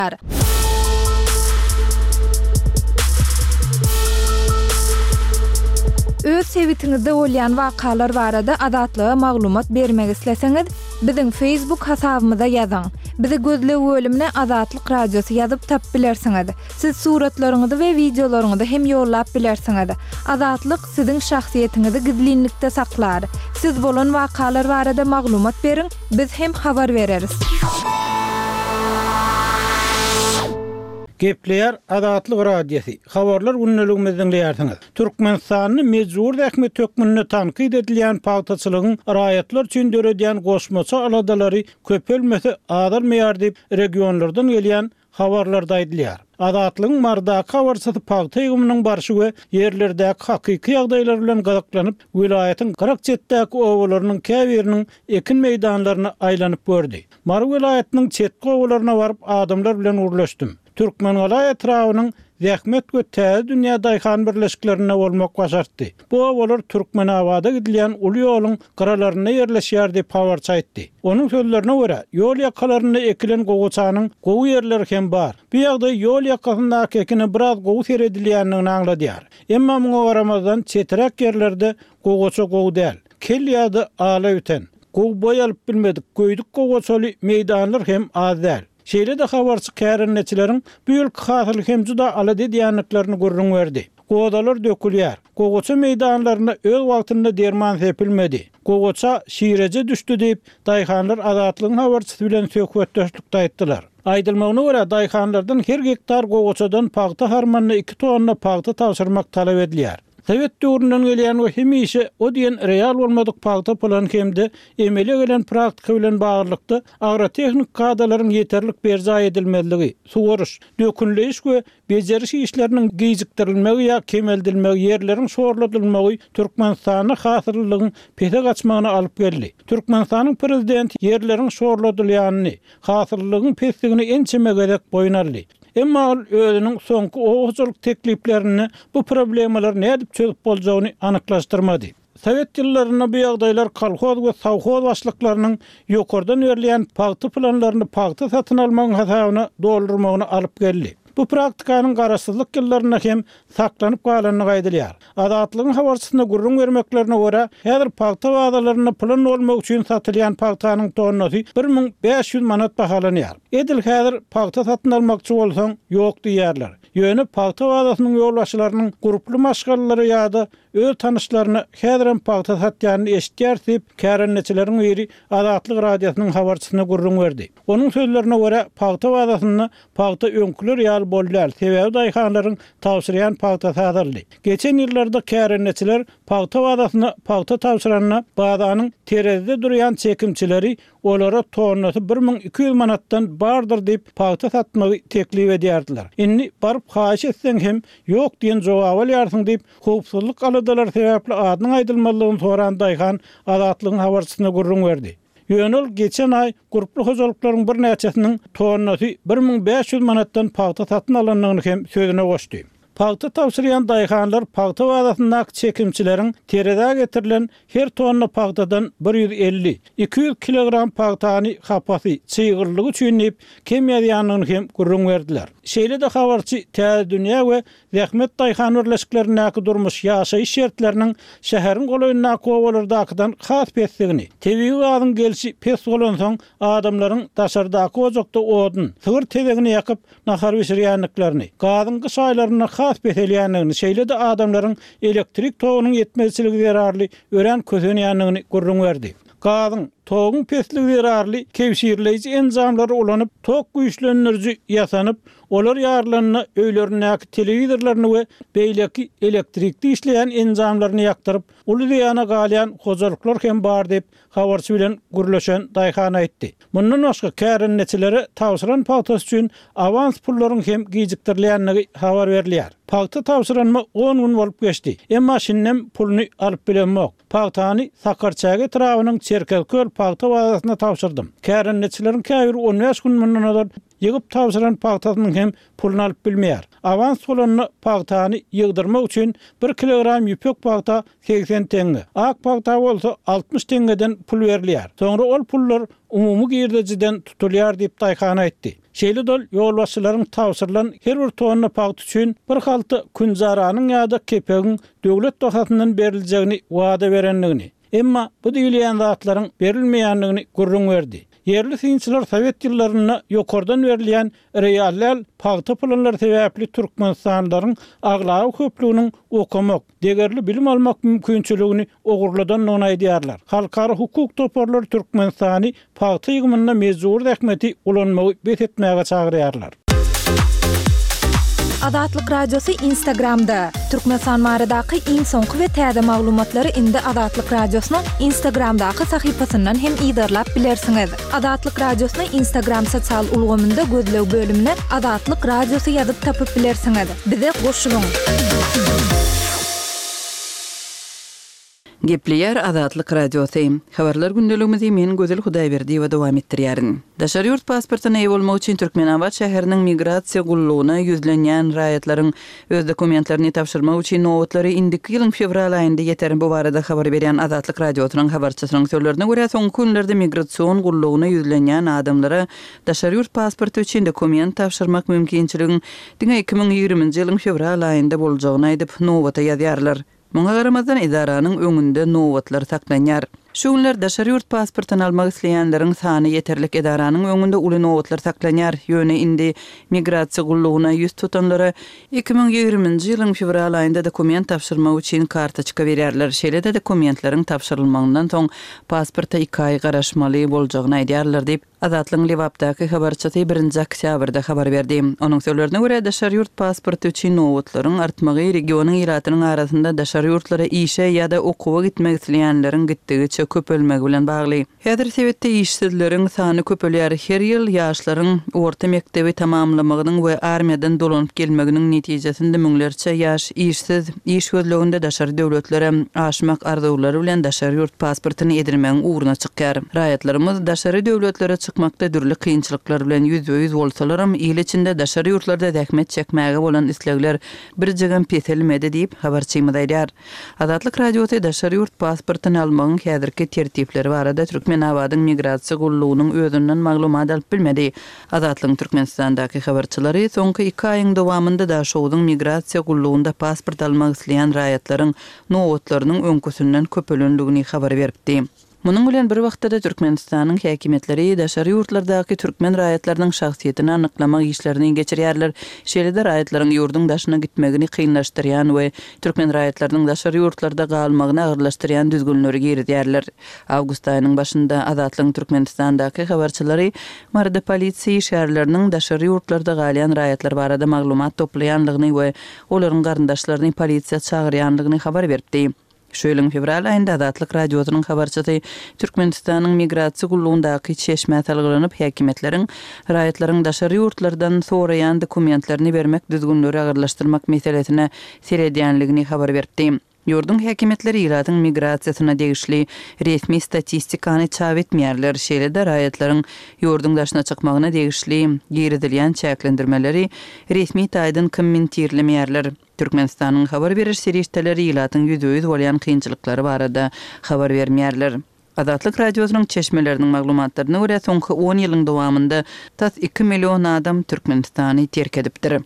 Öz sevitiňizde bolýan wakalar barada adatlyga maglumat bermek isleseňiz, biziň Facebook hasabymyza ýazyň. Bizi gözle bölümine Azatlyk Radiosu ýazyp tap bilersiňiz. Siz suratlaryňyzy we videolaryňyzy hem ýollap bilersiňiz. Azatlyk siziň şahsiýetiniňizi gizlinlikde saklar. Siz bolan wakalar barada maglumat beriň, biz hem habar bereriz. Gepleýär Azatlyk Radiosu. Habarlar günneligimizden diýersiňiz. Türkmenistanyň mejbur ähmet tökmünde tanqid edilýän paýtaçylygyň raýatlar üçin döredýän goşmaça aladalary köpelmese azalmaýar diýip regionlardan gelýän habarlarda aýdylýar. Azatlygyň mardaky habarçysy paýta ýygymynyň barşy we ýerlerdäki hakyky ýagdaýlar bilen gazaklanıp, vilayatyň 47-däki owalarynyň käbiriniň ekin meýdanlaryna aýlanyp gördi. Mar vilayatynyň çetki owalaryna baryp adamlar bilen urlaşdym. Türkmen vilayet etrawynyň zähmet we täze dünýä daýhan birleşiklerine bolmak başartdy. Bu owalar Türkmen awada gidilýän uly ýoluň garalaryna ýerleşýär diýip habarça aýtdy. Onuň sözlerine görä, ýol ýakalaryna ekilen goguçanyň gowy ýerleri hem bar. Bu ýagdaý ýol ýakasyndaky ekine biraz gowy seredilýändigini aňladýar. Emma muňa garamazdan çetirek ýerlerde goguça gowy däl. Kel ýa-da ala üten. Gowy boýalyp bilmedik. Göýdük goguçaly meýdanlar hem az däl. Şeýle de habarçy kärenneçileriň bu ýylky hasıly hem juda ala diýýänliklaryny görüň berdi. Godalar dökülýär. Goguça meýdanlaryna öz wagtynda derman sepilmedi. Goguça şiirece düşdü diýip daýhanlar Azatlygyň habarçysy bilen söhbetdeşlikde aýtdylar. Aýdylmagyna görä daýhanlardan her hektar goguçadan paýta harmanyna 2 tonna paýta tapşyrmak talap edilýär. Sowet döwründen gelýän we hemişe o diýen real bolmadyk paýta plan hemde emele gelen praktika bilen baglykda agrotehnik kadalaryň ýeterlik berza edilmezligi, suwaryş, dökünleýiş we beceriş işleriniň gijikdirilmegi ýa kemeldilmegi, ýerleriň şorladylmagy Türkmenistanyň hasyrlygynyň pede gaçmagyna alyp geldi. Türkmenistanyň prezidenti ýerleriň şorladylýanyny, hasyrlygyň pesdigini ençeme gerek boýnarly. Emma özünün soňky owçylyk tekliplerini bu problemalar nädip çözüp boljagyny anyklaşdyrmady. Sowet ýyllaryna bu ýagdaýlar kolhoz we sowhoz başlyklarynyň ýokardan berilýän paýta planlaryny paýta satyn almagyň hasabyna doldurmagyna alyp geldi. Bu praktikanyň garaşsyzlyk ýyllaryna hem saklanyp galanyny gaýdylýar. Azatlygyň habarçysyna gurrun bermeklerine görä, häzir paýta wagdalaryna plan bolmak üçin satylýan paýtanyň tonnasy 1500 manat bahalanýar. Edil häzir paýta satyn almakçy bolsaň, ýok diýerler. Ýöne paýta wagdasynyň ýolbaşçylarynyň gruply maşgalary ýa-da öz tanışlaryna häzirem paýta satýanyny eşitýär diýip kärenneçileriň biri Azatlyk Radiosynyň habarçysyna gurrun berdi. Onuň sözlerine görä, paýta wagdasyny paýta öňküler ýaly bolýar. Sebebi daýhanlaryň tawsyryan paýta satyldy. Geçen ýyllarda kärenneçiler paýta wagdasyny paýta tawsyranyna bazanyň terezde durýan çekimçileri olara tonnasy 1200 manatdan bardyr diýip paýta satmagy teklip edýärdiler. Indi baryp haýyş etseň hem ýok diýen jogap alýarsyň diýip howpsuzlyk aladalar sebäpli adynyň aýdylmalygyny soran daýhan Azatlygyň habarçysyna gurrun berdi. Ýönül geçen ay gruply hojalyklaryň bir näçesiniň tonnasy 1500 manatdan paýta satyn alanlygyny hem sözüne goşdy. Paýta tawsyryan daýhanlar paýta wagdasynyň çekimçileriň terede getirilen her tonna paýtadan 150-200 kilogram paýtany hapasy çyýgyrlygy üçin diýip kem ýazýanyny hem gurrun berdiler. Şeýle de habarçy täze dünýä we zähmet daýhan birleşiklerindäki durmuş ýaşaýyş şertleriniň şäheriň golaýyna kowalardakydan has pesdigini, tebii gazyň gelşi pes bolan soň adamlaryň daşardaky ojokda odun, sygyr tebegini ýakyp nahar bişirýänliklerini, gazyň gyşaýlaryna has peselýänligini, şeýle de adamlaryň elektrik togynyň ýetmezçiligi zerarly ören közenýänligini gurrun berdi. Gazyň togyň pesligi zerarly kewşirleýici enzamlary ulanyp tok güýçlendiriji ýasanyp olar ýarlanyna öýlerindäki telewizorlaryny we beýleki elektrikli işleýän enzamlaryny ýaktyryp uly ýana galýan hozarlyklar hem bar diýip habarçy bilen gürleşen daýhan aýtdy. Mundan başga kärenneçilere tawsyran paýtasy üçin awans pullaryň hem gijikdirilýänligi habar berilýär. Paýta tawsyranma 10 gün bolup geçdi. Emma şinnem pulny alyp bilenmek. Paýtany Sakarçaga etrawynyň Çerkezköl paýta wazasyna tapşyrdym. Kärenneçilerin käbir 15 gün mundan ýygyp tapşyran paýtasynyň hem pulunu alyp bilmeýär. Avans bolanyny paýtany ýygdyrmak üçin 1 kilogram ýüpek paýta 80 tenge. Ak paýta bolsa 60 tengeden pul berilýär. Soňra ol pullar umumy girdejiden tutulýar diýip daýkana etdi. Şeýle dol ýolbaşçylaryň tapşyrylan her bir tonna paýta üçin bir halty kunjaranyň ýa-da kepegiň döwlet dohatyndan berilýäni wada berenligini, emma bu diýilýän zatlaryň berilmeýänligini gurrun berdi. Yerli synçylar Sowet ýyllaryna ýokardan berilýän reallal paýta pulanlar sebäpli türkmenstanlaryň aglawy köplüğiniň okamak, degerli bilim almak mümkinçiligini ogurladan onaýdýarlar. Halkara hukuk toparlar Türkmenistany paýta ýygymyna mezur rahmeti ulanmagy betetmäge çagyrýarlar. Adatlyk radiosu Instagramda. Türkmenistan baradaky iň soňky we täze maglumatlary indi Adatlyk radiosynyň Instagramdaky sahypasyndan hem ýydarlap bilersiňiz. Adatlyk radiosyny Instagram sosial ulgamynda gözlew bölümine Adatlyk radiosu ýazyp tapyp bilersiňiz. Bize goşulyň. Gepleýär Adatlyk radiosu. Habarlar gündeligimizi men Gözel Hudaýberdi we dowam etdirýärin. Daşary ýurt pasportyna eýe bolmak üçin Türkmenabad şäheriniň migrasiýa gullugyna ýüzlenýän raýatlaryň öz dokumentlerini tapşyrmak üçin nowatlary indiki ýylyň fevral aýynda ýeterin bu barada habar berýän Adatlyk radiosynyň habarçysynyň sözlerine görä soňky günlerde migrasiýon gullugyna ýüzlenýän adamlara daşary ýurt pasporty üçin dokument tapşyrmak mümkinçiligini 2020-nji ýylyň fevral aýynda boljagyny aýdyp nowata ýazýarlar. Muňa garamazdan idaranyň öňünde nowatlar saklanýar. Şu günler daşary ýurt pasportyny almak isleýänleriň sany ýeterlik idaranyň öňünde uly nowatlar saklanýar. Ýöne indi migrasiýa gullugyna ýüz tutanlara 2020-nji ýylyň fevral aýynda dokument tapşyrmak üçin kartoçka berýärler. Şeýle-de dokumentleriň tapşyrylmagyndan soň pasporta 2 aý garaşmaly boljagyny aýdýarlar diýip Adatlyň Lewapdaky habarçysy 1-nji oktýabrda habar berdi. Onuň sözlerine görä daşary ýurt pasporty üçin nowatlaryň artmagy regionyň ýylatynyň arasynda daşary ýurtlara işe ýa-da okuwa gitmek isleýänleriň gitdigiçe köpelmegi bilen bagly. Häzir sebetde işsizleriň sany köpelýär. Her ýyl ýaşlaryň orta mektebi tamamlamagynyň we armiýadan dolanyp gelmeginiň netijesinde müňlerçe ýaş işsiz iş gözleginde daşary döwletlere aşmak arzulary bilen daşary ýurt pasportyny edirmegiň uğruna çykýar. Raýatlarymyz daşary döwletlere çykmakda dürli kynçylyklar bilen ýüz-ýüz bolsalarym, ýyl içinde daşary ýurtlarda zähmet çekmäge bolan islegler bir jegem peselmedi diýip habarçymyz aýdýar. Adatlyk radiosy daşary ýurt pasportyny almagyň häzirki tertipleri barada Türkmenabadyň migrasiýa gullugynyň özünden maglumat alyp bilmedi. Adatlyň Türkmenistandaky habarçylary soňky 2 aýyň dowamında daşowyň migrasiýa gullugynda pasport almak isleýän raýatlaryň nowatlarynyň öňküsünden köpelendigini habar beripdi. Munyň bilen bir wagtda Türkmenistanyň häkimetleri daşary ýurtlardaky türkmen raýatlarynyň şahsiýetini anyklamak işlerini geçirýärler. Şeýle-de raýatlaryň ýurduň daşyna gitmegini kynlaşdyrýan we türkmen raýatlarynyň daşary ýurtlarda galmagyny agyrlaşdyrýan düzgünleri girdýärler. Awgust aýynyň başynda Adatlyň Türkmenistandaky habarçylary Marda polisiýa şäherleriniň daşary ýurtlarda galýan raýatlar barada maglumat toplaýanlygyny we olaryň garyndaşlaryny polisiýa çagyrýanlygyny habar berdi. Şu ýylyň fevral aýynda Adatlyk radiosynyň habarçysy Türkmenistanyň migrasiýa gullugyndaky çeşme talgylanyp häkimetleriň raýatlaryň daşary ýurtlardan soraýan dokumentlerini bermek düzgünleri agyrlaşdyrmak meselesine seredýänligini habar berdi. Ýurdun häkimetleri ýylatyň migrasiýasyna degişli resmi statistikany çap etmeýärler. Şeýle-de raýatlaryň ýurdun daşyna çykmagyna degişli giridilýän çäklendirmeleri resmi taýdan kommentirlemeýärler. Türkmenistanyň habar beriş serişdeleri ýylatyň ýüz-ýüz bolýan kynçylyklary barada habar bermeýärler. Adatlyk radiosynyň çeşmeleriniň maglumatlaryna görä soňky 10 ýylyň dowamında tas 2 million adam Türkmenistany terk edipdir.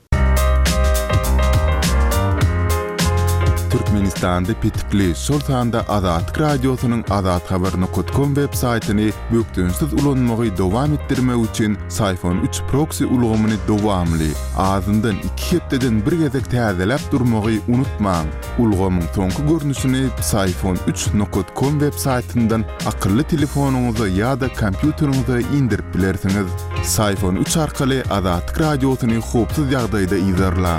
Türkmenistan'da pitipli şol sanda Adatlyk radiosynyň adathabaryny.com web saýtyny bökdünsiz ulanmagy dowam etdirmek üçin Sayfon 3 proxy ulgamyny dowamly azyndan 2 hepdeden bir gezek täzelep durmagy unutmaň. Ulgamyň soňky görnüşini sayfon3.com web saýtyndan akylly telefonuňyza ýa-da kompýuteriňize indirip bilersiňiz. Sayfon 3 arkaly Adatlyk radiosyny hopsuz ýagdaýda izlerläň.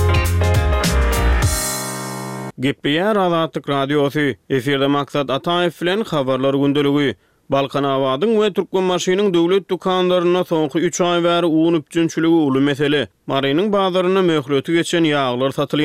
Gepleýär Adatlyk radiosu. Eferde maksat Ataýew bilen habarlar gündeligi. Balkanabadyň we Türkmenmaşynyň döwlet dukanlaryna soňky 3 aý bäri uňup üçinçiligi uly mesele. Marynyň bazaryna möhleti geçen ýağlar satylýar.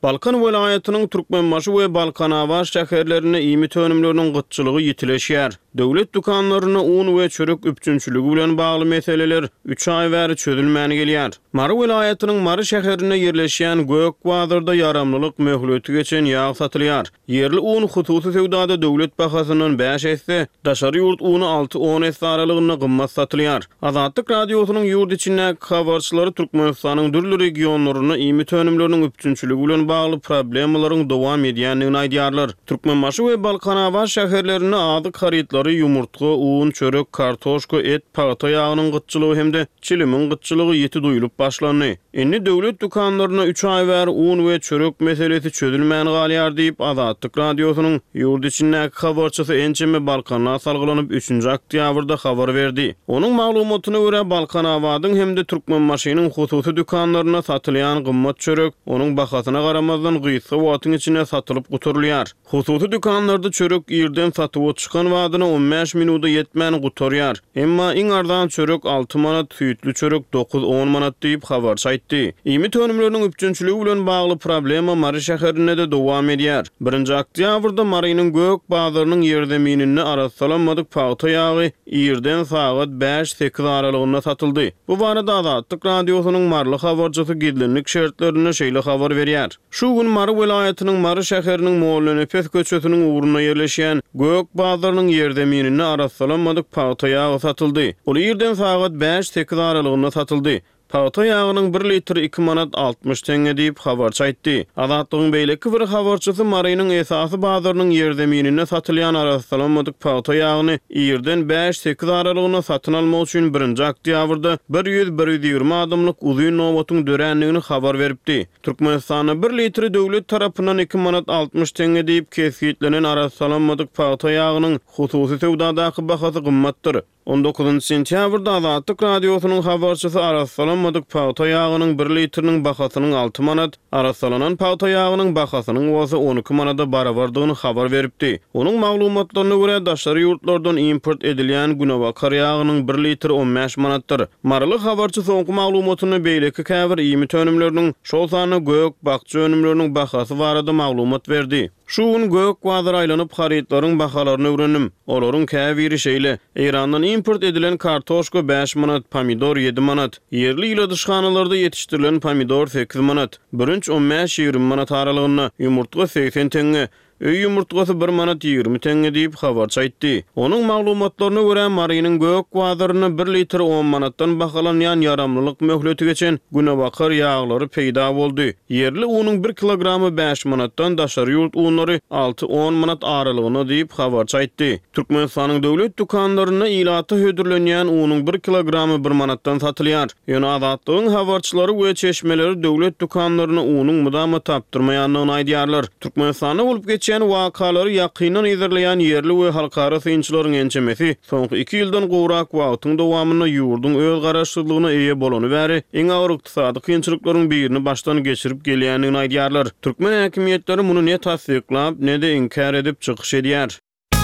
Balkan welaýatynyň Türkmenbaşy we Balkanawa şäherlerine iýmit önümleriniň gytçylygy ýitileşýär. Döwlet dukanlaryna un we çörek üpçünçüligi bilen bagly meseleler 3 ay bäri çözülmäni gelýär. Mary welaýatynyň Mary şäherine ýerleşýän Gökbadyrda yaramlylyk möhleti geçen ýağ satylýar. Yerli un hususy sewdada döwlet bahasynyň 5 esse, daşary ýurt uny 6-10 esse aralygyna gymmat satylýar. Azatlyk radiosynyň ýurt içinde habarçylary Türkmenistanyň dürli regionlaryna iýmit önümleriniň üpçünçüligi bilen bagly problemlaryň dowam edýändigini aýdýarlar. Türkmenbaşy we Balkanawa şäherlerine adyk harytlary ýumurtga, un, çörek, kartoşka, et, paýta ýagynyň gytçylygy hemde çilimiň gytçylygy ýeti duýulyp başlandy. Indi döwlet dukanlaryna 3 ay bäri un we çörek meselesi çözülmäni galýar diýip Azatlyk radiosynyň ýurt içindäki habarçysy ençeme Balkan'a salgylanyp 3-nji oktýabrda habar berdi. Onuň maglumatyna görä Balkanawadyň hemde Türkmenbaşynyň hususy dukanlaryna satylýan gymmat çörek onuň bahasyna garamazdan gysga wagtyň içinde satılıp guturulýar. Hususy dukanlarda çörek ýerden satyp çykan wagtyna 15 minuta ýetmäni guturýar. Emma iň ardan çörek 6 manat, süýtli çörek 9-10 manat diýip habar çaýtdy. Iýmit önümleriniň üpçünçüligi bilen bagly problema Mary şäherinde de dowam edýär. 1-nji oktýabrda Marynyň Gökbadyrynyň ýerdeminini arasalanmadyk paýta ýagy ýerden sagat 5-8 aralygyna satyldy. Bu barada Azatlyk radiosynyň marly habarçysy gidlenlik şertlerine şeýle habar berýär. Şu gün Mary welaýatynyň Mary şäheriniň Mollanypes köçesiniň uğruna ýerleşýän Gökbadyrynyň ýerdeminini arasalanmadyk paýta ýagy satyldy. Ol ýerden sagat 5-8 aralygyna satyldy. Paýta ýagynyň 1 litr 2 manat 60 tenge diýip habar çaýtdy. Azatlygyň beýleki bir habarçysy Marynyň esasy bazarynyň ýerdeminine satylýan arasalanmadyk paýta ýagyny ýerden 5-8 aralygyna satyn almak üçin 1-nji oktýabrda 100-120 adamlyk uzun nowatyň döränligini habar beripdi. Türkmenistanyň 1 litri döwlet tarapyndan 2 manat 60 tenge diýip kesgitlenen arasalanmadyk paýta ýagynyň hususy sewdadaky bahasy gymmatdyr. 19 sentýabrda Azatlyk radiosynyň habarçysy arasalanmadyk paýta ýagynyň 1 litriniň bahasynyň 6 manat, arasalanan paýta ýagynyň bahasynyň wasy 12 manata barabardygyny habar beripdi. Onuň maglumatlaryna görä daşary ýurtlardan import edilýän günewakar ýagynyň 1 litr 15 manatdyr. Marly habarçy soňky maglumatyny beýleki käbir iýmit önümleriniň şol sany gök bakçy önümleriniň bahasy barada maglumat berdi. Şu gün Gökbadyr aýlanyp harytlaryň bahalaryny öwrendim. Olaryň käbiri şeýle: Erandan import edilen kartoşka 5 manat, pomidor 7 manat, yerli ýyla dyşganalarda ýetişdirilen pomidor 8 manat, bürünç 15-20 manat aralygyna, ýumurtga 80 tenge, öý ýumurtgasy 1 manat 20 tenge diýip habar çaýtdy. Onuň maglumatlaryna görä Marynyň Gökbadyryny 1 litr 10 manatdan bahalanýan yaramlylyk möhleti geçen günewakar ýaglary peýda boldy. Yerli unyň 1 kilogramy 5 manatdan daşary ýurt unlary 6-10 manat aralygyna diýip habar çaýtdy. Türkmenistanyň döwlet dukanlaryna ilaty hödürlenýän unyň 1 kilogramy 1 manatdan satylýar. Ýöne Azatlygyň habarçylary we çeşmeleri döwlet dukanlaryna unyň mudama tapdyrmaýanlygyny aýdýarlar. Türkmenistanyň bolup geçen wakalary ýakynan ýerleýän yerli we halkara synçylaryň ençemesi soňky 2 ýyldan gowrak wagtyň dowamyny ýurdun öz garaşdyrlygyna eýe bolany bäri iň agry ykdysady kynçylyklaryň birini başdan geçirip gelýändigini aýdýarlar. Türkmen häkimetleri muny ne tasdiklap, ne de inkar edip çykyş edýär.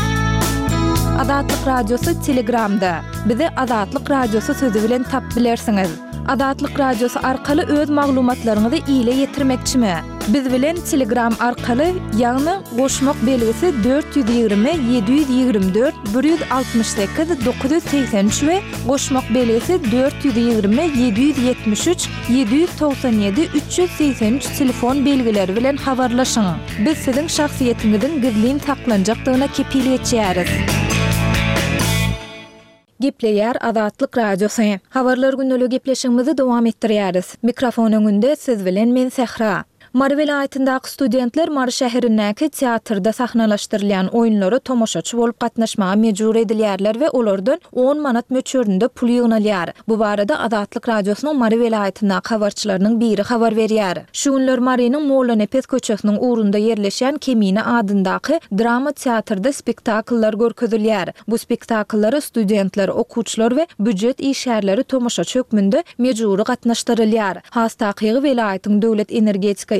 Azatlyk radiosu Telegramda. Bizi Azatlyk radiosu sözü bilen tap bilersiňiz. Azatlyk radiosu arkaly öz maglumatlaryňyzy ýyla ýetirmekçimi? Biz bilen Telegram arkaly ýagny goşmak belgisi 420 724 168 983 we goşmak belgisi 420 773 797 383 telefon belgileri bilen habarlaşyň. Biz siziň şahsiýetiňiziň gizlin saklanjakdygyna kepillik etýäris. Gepleýär Azatlyk radiosu. Habarlar günnälik gepleşigimizi dowam etdirýäris. Mikrofon öňünde siz bilen men Sehra. Mary welaýatyndaky studentler Mary şäherindäki teatrda sahnalaşdyrylýan oýunlary tomoşaçy bolup gatnaşmaga mejbur edilýärler we olardan 10 manat möçürinde pul ýygnalýar. Bu barada Azatlyk radiosynyň Mary welaýatyndaky habarçylarynyň biri habar berýär. Şu günler Marynyň Mollanypes köçesiniň uğrunda ýerleşýän Kemine adyndaky drama teatrda spektakllar görkezilýär. Bu spektakllary studentler, okuwçylar we büdjet işgärleri tomoşaçy hökmünde mejbur gatnaşdyrylýar. Hastakygy welaýatyň döwlet energetika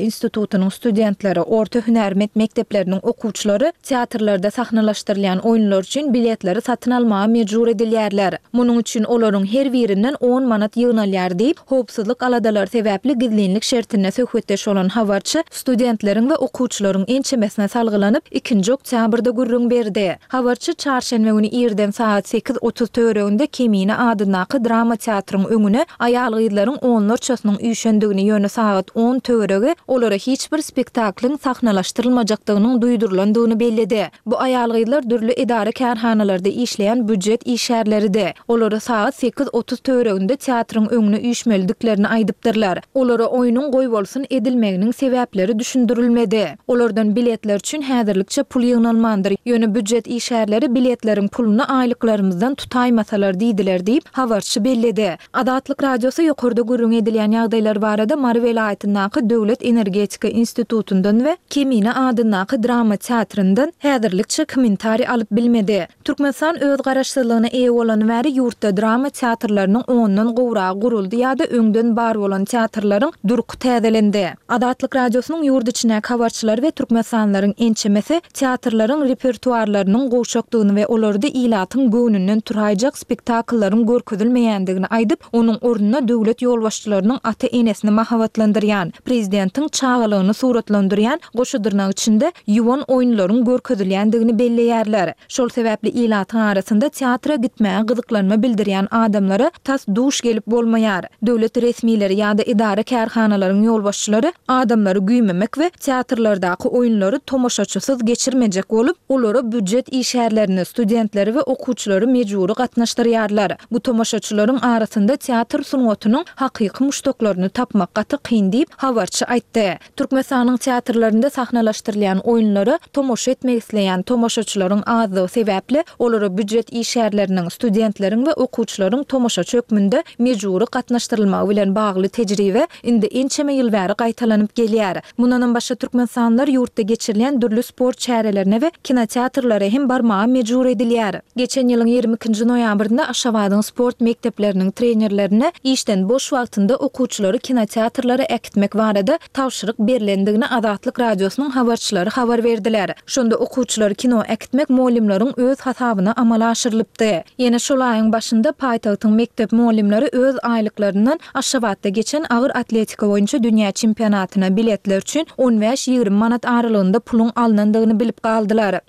institutunyň studentleri, orta hünärmet mekdepleriniň okuwçylary teatrlarda sahnalaşdyrylan oýunlar üçin biletleri satyn almaga mejbur edilýärler. Munyň üçin olaryň her birinden 10 manat ýygnalýar diýip, howpsuzlyk aladalar sebäpli gizlinlik şertine söhbetdeş olan habarçy studentleriň we okuwçylaryň ençemesine salgylanyp 2 oktýabrda gürrüň berdi. Habarçy çarşenbe güni ýerden saat 8:30 töwereginde Kemine adyndaky drama teatrynyň öňüne aýal gyzlaryň onlarçasynyň üýşendigini ýöne saat 10 töwerege olara hiç bir spektaklyň sahnalaşdyrylmajakdygynyň duýdurulandygyny bellidi. Bu aýal gyzlar dürli idara kärhanalarda işleýän büdjet işärleridi. Olara saat 8:30 töwereginde teatryň öňüne üýşmeldiklerini aýdypdyrlar. Olara oýunyň goý bolsun edilmeginiň sebäpleri düşündirilmedi. Olardan biletler üçin häzirlikçe pul ýygnalmandyr. Ýöne büdjet işärleri biletleriň puluny aýlyklarymyzdan tutaýmasalar diýdiler diýip habarçy bellidi. Adatlyk radiosu ýokurda gürrüň edilýän ýagdaýlar barada Mary welaýatyndaky Döwlet Energetika institutundan we Kemine adyndaky drama teatryndan häzirlikçe kommentari alyp bilmedi. Türkmenistan öz garaşsyzlygyna eýe bolan bäri ýurtda drama teatrlarynyň 10-dan gowragy guruldy ýa-da öňden bar bolan teatrlaryň durky täzelendi. Adatlyk radiosynyň ýurt içine habarçylar we türkmenistanylaryň ençemesi teatrlaryň repertuarlarynyň gowşakdygyny we olarda ilatyň göwnünden turajak spektaklaryň görkezilmeýändigini aýdyp, onuň ornuna döwlet ýolbaşçylarynyň ata-enesini mahabatlandyrýan, prezidentiň çağalygyny suratlandyrýan goşudyrnak içinde ýuwan oýunlaryň görkezilýändigini belleýärler. Şol sebäpli ilatyň arasynda teatra gitmäge gyzyklanma bildirýän adamlara tas duş gelip bolmaýar. Döwlet resmileri ýa-da idara kärhanalaryň ýolbaşçylary adamlary güýmemek we teatrlardaky oýunlary tomoşaçysyz geçirmejek bolup, olary büdjet işärlerini studentleri we okuwçylary mejburi gatnaşdyrýarlar. Bu tomoşaçylaryň arasynda teatr sunuwatynyň hakyky muştoklaryny tapmak gaty kyn diýip habarçy aýtdy. Türkmenistanyň teatrlarynda sahnalaşdyrylýan oýunlary tomoşa etmek isleýän tomoşaçylaryň azlygy sebäpli olary büdjet işärleriniň studentleriň we okuwçylaryň tomoşa çökmünde mejburi gatnaşdyrylmagy bilen bagly tejribe indi ençeme ýyl bäri gaýtalanyp gelýär. Mundan başga türkmenistanylar ýurtda geçirilýän dürli sport çärelerine we kinoteatrlara hem barmaga mejbur edilýär. Geçen ýylyň 22 noýabrynda Aşgabatyň sport mekdepleriniň trenerlerine işden boş wagtynda okuwçylary kinoteatrlara ekitmek barada tawşyryk berilendigini Adatlyk radiosynyň habarçylary habar berdiler. Şonda okuwçylary kino ekitmek muallimlaryň öz hasabyna amala aşyrylypdy. Ýene şol aýyň başynda paýtagtyň mektep muallimleri öz aýlyklaryndan Aşgabatda geçen agyr atletika boýunça dünýä çempionatyna biletler üçin 15-20 manat aralygynda puluň alynandygyny bilip galdylar.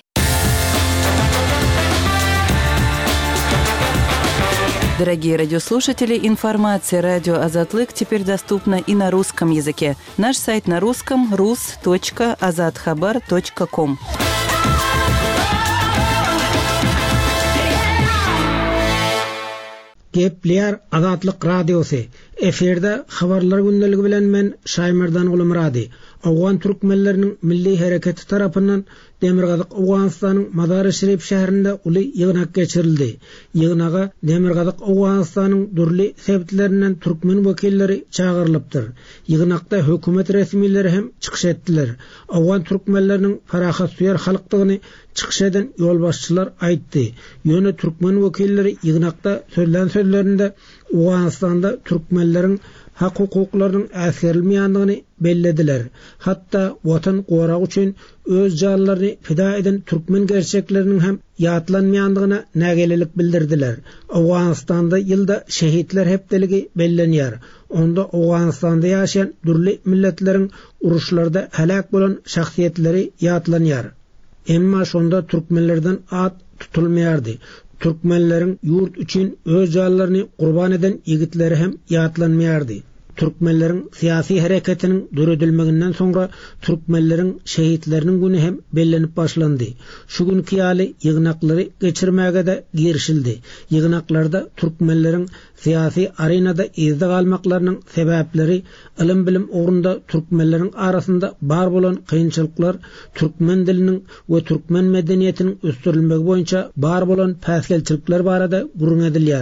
Дорогие радиослушатели, информация «Радио Азатлык» теперь доступна и на русском языке. Наш сайт на русском rus.azadkhabar.com. Gepler Azatlyk radiosu. Eferde habarlar gündəligi bilen men Şaymardan Gulumradi. Awgan türkmenleriniň milli hereketi tarapyndan Demirgazyk Awganystanyň Mazar-i-Şerif şäherinde uly ýygnak geçirildi. Ýygnaga Demirgazyk Awganystanyň durly sebäplerinden türkmen wekilleri çağırlypdyr. Ýygnakda hökümet resmileri hem çykyş etdiler. Awgan türkmenleriniň farahat suýar halkdygyny çykyş eden ýolbaşçylar aýtdy. Ýöne türkmen wekilleri ýygnakda söýlen sözlerinde Awganystanda türkmenleriň hak hukuklarynyň äsgerilmeýändigini bellediler. Hatta watan gorak üçin öz janlaryny fida eden türkmen gerçekleriniň hem ýatlanmaýandygyna nägelelik bildirdiler. Awganystanda ýylda şehitler hepdeligi bellenýär. Onda Awganystanda ýaşaýan durly milletleriň uruşlarda helak bolan şahsiýetleri ýatlanýar. Emma şonda türkmenlerden at tutulmaýardy. Türkmenlerin yurt üçün öz canlarını kurban eden yigitleri hem ýatlanmaýardy. Türkmenlerin siyasi hareketinin döredilmeginden sonra Türkmenlerin şehitlerinin günü hem bellenip başlandı. Şu günkü ýaly ýygnaklary geçirmäge de girişildi. Ýygnaklarda Türkmenlerin siyasi arenada izde galmaklarynyň sebäpleri, ilim bilim ugrunda Türkmenlerin arasında bar bolan kynçylyklar, Türkmen diliniň we Türkmen medeniýetiniň östürilmegi boýunça bar bolan päsgelçilikler barada gurrun edilýär.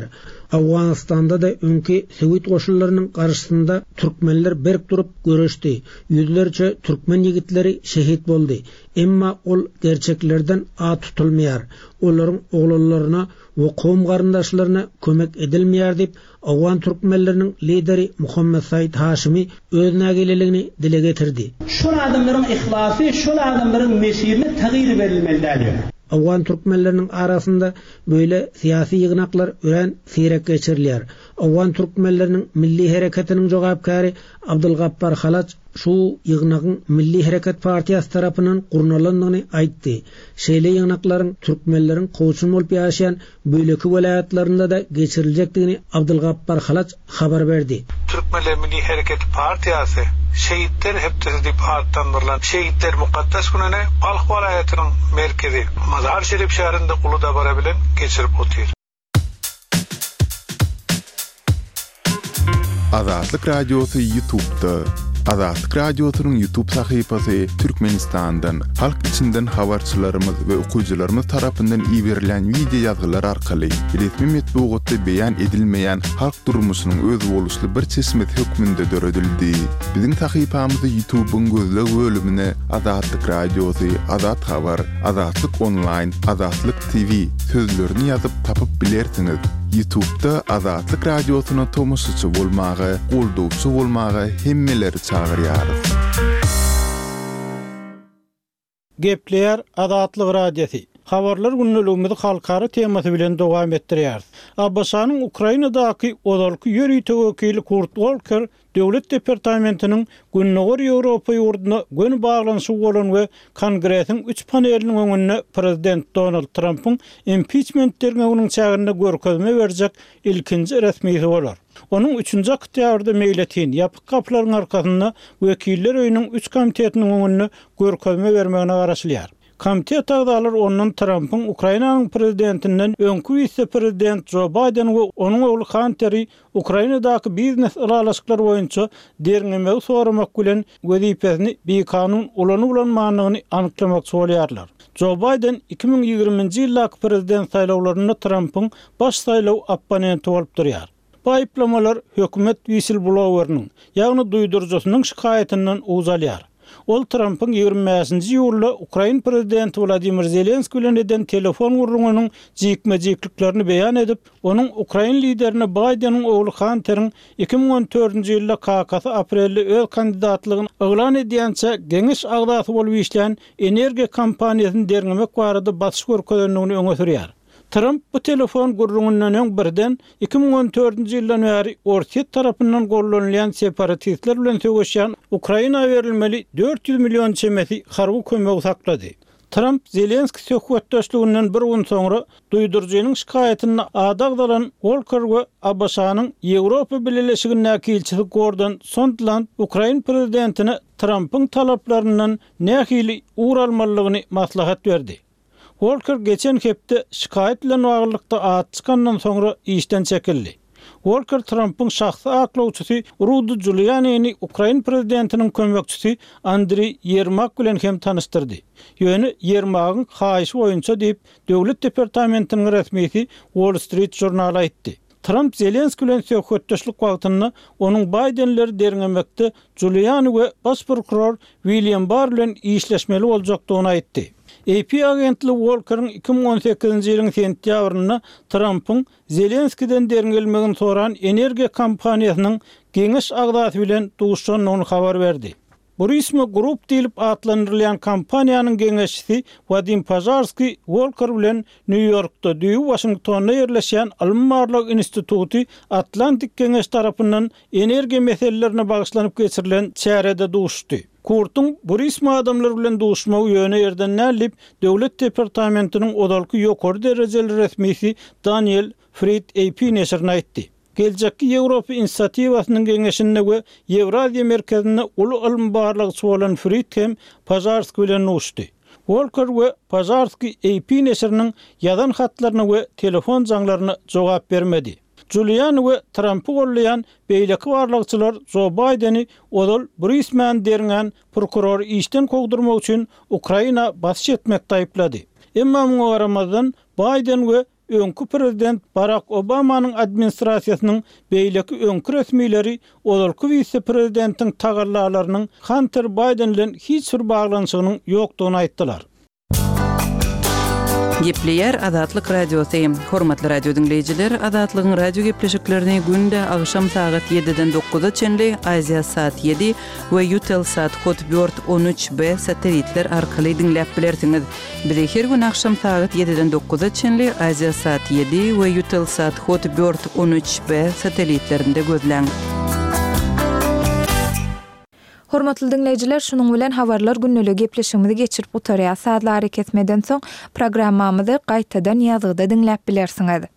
Awganistanda da öňki Sowet goşunlarynyň garşysynda türkmenler berk durup görüşdi. Yüzlerce türkmen yigitleri şehit boldy. Emma ol gerçeklerden a tutulmaýar. Olaryň oglalaryna we gowum garyndaşlaryna kömek edilmeýär dip Awgan türkmenleriniň lideri Muhammed Said Haşimi öz nägeleligini dile getirdi. Şol adamlaryň ihlasy, şol adamlaryň mesirine tagyr berilmelidir. Awgan türkmenleriniň arasynda böyle siyasi ýygnaklar ören sirek geçirilýär. Awgan türkmenleriniň milli hereketiniň jogapkary Abdulgappar Halaç şu ýygnagyň Milli Hereket Partiýasy tarapyndan gurnalandygyny aýtdy. Şeýle ýygnaklaryň türkmenleriň goşun bolup ýaşaýan böýleki welaýatlarynda da geçiriljekdigini Abdulgappar Halaç habar berdi. Türkmenler Milli Hereket Partiýasy şehitler hepsi dip adlandyrılan şehitler mukaddes gününe Balx welaýatynyň merkezi Mazar Şerif şäherinde Uludağ bara bilen geçirip otyr. Azatlyk Radiosu YouTube'da. Azatlyk Radiosynyň YouTube sahypasy Türkmenistandan, halk içinden habarçylarymyz we okuwçylarymyz tarapyndan iýerilen video ýazgylar arkaly resmi metbuatda beýan edilmeýän halk durmuşynyň öz boluşly bir çeşmet hökmünde döredildi. Biziň sahypamyzda YouTube'un gözleg bölümine Azatlyk Radiosu, Azat Habar, Azatlyk Online, Azatlyk TV sözlerini ýazyp tapyp bilersiňiz. YouTube'da Azatlyk Radiosyna tomoşaçy bolmagy, goldowçy bolmagy hemmeleri çagyrýarys. Gepler Azatlyk Radiosu. Habarlar günneligimizi halkara temasy bilen dowam etdirýär. Abbasanyň Ukrainadaky odalky ýöri töwekili Kurt Volker Döwlet Departamentiniň Günnäger Ýewropa ýurduna gön baglanyşy bolan we kongresiň 3 paneliniň öňünde Prezident Donald Trump'yň impeachmentlerine onuň çäginde görkezme berjek ilkinji resmi bolar. Onun 3-nji oktýabrda meýletin ýapyk kapylaryň arkasynda wekiller öýüniň 3 komitetiniň öňünde görkezme bermegine garaşylýar. Komitet agdalary onuň Trump'yň Ukrainanyň prezidentinden öňkü vice-prezident Joe Biden we onuň ogly Hunter'i Ukrainadaky biznes alalaşyklar boýunça derňemek soramak bilen wezipesini beýkanun ulanyp-ulanmanlygyny anyklamakçy bolýarlar. Joe Biden 2020-nji ýylaky prezident saýlawlarynda Trump'yň baş saýlaw opponenti bolup durýar. Bu aýplamalar hökümet whistleblowernyň, ýagny duýdurjysynyň şikaýatynyň uzalýar. Ol Trump'yň 25-nji ýylda Ukraina prezidenti Vladimir Zelenskiy bilen eden telefon gurrungynyň jikme-jikliklerini beýan edip, onuň Ukraina liderine Bidenyň ogly Hunter'iň 2014-nji ýylda kakasy aprelde öz kandidatlygyny eglan edýänçe geňiş agdasy bolup işleýän energiýa kompaniýasyny derňemek barada batyş görkezlendigini öňe sürýär. Trump bu telefon gurrungundan öň birden 2014-nji ýyldan bäri Orset tarapyndan gollanýan separatistler bilen söwüşýän Ukraina berilmeli 400 million çemeti harby kömegi saklady. Trump Zelenskiy söhbetdeşliginden bir gün soňra duýdurjynyň şikaýatyny adagdalan Volker we Abbasanyň Ýewropa Birleşigindäki elçisi Gordon Sondland Ukraina prezidentine Trump'yň talaplaryndan nähili uğralmalygyny maslahat berdi. Volker geçen hepde şikaýet bilen baglykda at çykandan soňra işden çekildi. Volker Trump'yň şahsy aklawçysy Rudy Giuliani'ni Ukraina prezidentiniň kömekçisi Andriy Yermak bilen hem tanıştyrdy. Ýöne Yermakyň haýyşy boýunça diýip Döwlet Departamentiniň resmisi Wall Street jurnaly aýtdy. Trump Zelenskiy bilen söhbetdeşlik wagtyny onuň Bidenleri derňemekde Giuliani we baş prokuror William Barr bilen işleşmeli boljakdygyny aýtdy. AP agentli Volker'ın 2018-nji ýylyň sentýabrynda Trump'yň Zelenskiyden derňelmegini soran energiýa kompaniýasynyň geňiş agdasy bilen duşanyny habar berdi. Burisma Group diýilip atlandyrylýan kompaniýanyň geňeşçisi Vadim Pazarski Volker bilen New Yorkda düýü Washingtonda ýerleşýän Almanlarlyk instituty Atlantik Geňeş tarapyndan energiýa meselelerine bagyşlanyp geçirilen çärede duşdy. Kurtun Burisma adamlar bilen duşmagy ýöne ýerden nällip Döwlet Departamentiniň odalky ýokary derejeli resmisi Daniel Fried AP neşrine aýtdy. Geljekki Ýewropa inisiatiwasynyň geňeşinde we Ýewraziýa merkezinde uly ilm barlygçy bolan Fried hem Pazarski bilen uşdy. Volker we Pazarski AP neşriniň ýazan hatlaryna we telefon jaňlaryna jogap bermedi. Giuliani we Trump'y gollayan beýleki barlygçylar Joe Biden'i odal Brisman derňän prokuror işden kogdurmak üçin Ukraina batyş etmekde aýplady. Emma muňa garamazdan Biden we öňkü prezident Barack Obamanyň administrasiýasynyň beýleki öňkü resmileri olarky vice-prezidentin tagarlalarynyň Hunter Biden bilen hiç bir baglanşygynyň ýokdugyny aýtdylar. Gepleýär Adatlyk radiosu. Hormatly radio dinleýijiler, Adatlygyň radio gepleşiklerini günde agşam saat 7-den 9-a çenli Aziya saat 7 we Eutelsat Hotbird 13B satelitler arkaly dinläp bilersiňiz. Bizi her gün agşam saat 7-den 9-a çenli Aziya saat 7 we Eutelsat Hotbird 13B satelitlerinde gözläň. Hormatly dinleýijiler, şunuň bilen habarlar günnälik gepleşigimizi geçirip utarýar. Saatlar kesmeden soň programmamyzy gaýtadan ýazgyda dinläp bilersiňiz.